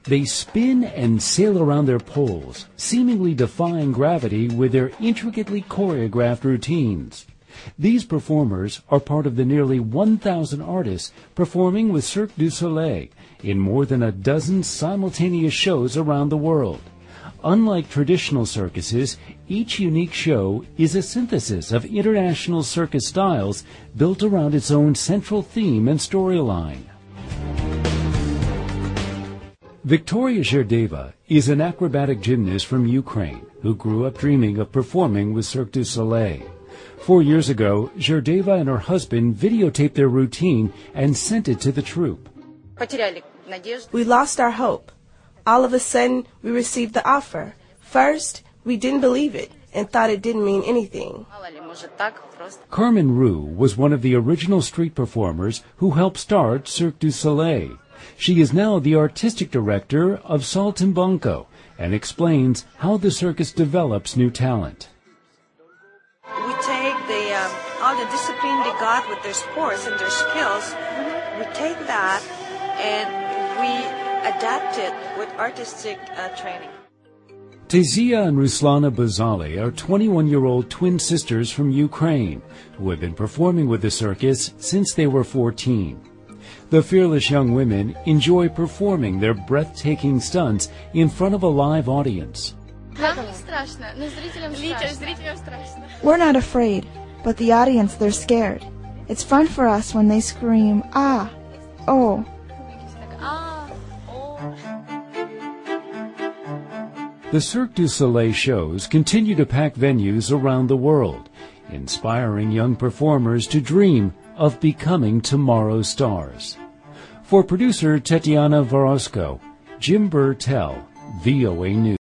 They spin and sail around their poles, seemingly defying gravity with their intricately choreographed routines. These performers are part of the nearly 1,000 artists performing with Cirque du Soleil in more than a dozen simultaneous shows around the world. Unlike traditional circuses, each unique show is a synthesis of international circus styles built around its own central theme and storyline. Victoria Zherdeva is an acrobatic gymnast from Ukraine who grew up dreaming of performing with Cirque du Soleil. 4 years ago, Zherdeva and her husband videotaped their routine and sent it to the troupe. We lost our hope. All of a sudden, we received the offer. First, we didn't believe it and thought it didn't mean anything. Carmen Roux was one of the original street performers who helped start Cirque du Soleil. She is now the artistic director of Saltimbanco and explains how the circus develops new talent. We take all the discipline they got with their sports and their skills. We take that and we adapt it with artistic training. Tezia and Ruslana Bazali are 21-year-old twin sisters from Ukraine who have been performing with the circus since they were 14. The fearless young women enjoy performing their breathtaking stunts in front of a live audience. We're not afraid, but the audience, they're scared. It's fun for us when they scream, ah, oh. The Cirque du Soleil shows continue to pack venues around the world, inspiring young performers to dream of becoming tomorrow's stars. For producer Tetiana Vorosco, Jim Burtell, VOA News.